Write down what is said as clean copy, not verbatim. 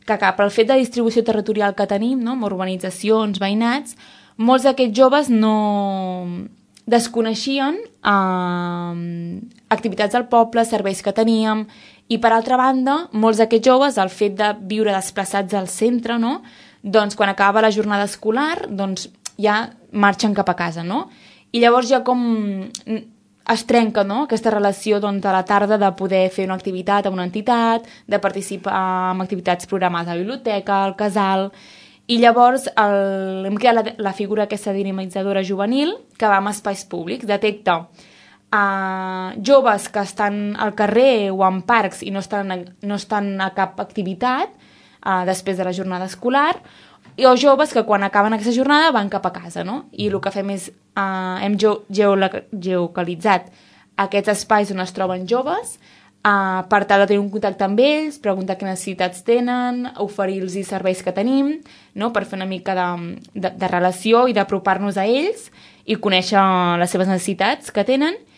que pel fet de distribució territorial que tenim, no? Amb urbanitzacions, veïnats, molts d'aquests joves no desconeixien activitats del poble, serveis que teníem, i per altra banda, molts d'aquests joves, el fet de viure desplaçats al centre, no? Doncs quan acaba la jornada escolar, doncs ja marxen cap a casa, no? I llavors ja com es trenca, no?, aquesta relació doncs, a la tarda de poder fer una activitat amb una entitat, de participar en activitats programades a la biblioteca, al casal. I llavors hem creat la figura aquesta dinamitzadora juvenil que va amb espais públics, detecta joves que estan al carrer o en parcs i no estan a cap activitat després de la jornada escolar, o joves que quan acaben aquesta jornada van cap a casa, no? I el que fem és hem geolocalitzat aquests espais on es troben joves per tal de tenir un contacte amb ells, preguntar quines necessitats tenen, oferir-los serveis que tenim, no? Per fer una mica de relació i d'apropar-nos a ells i conèixer les seves necessitats que tenen.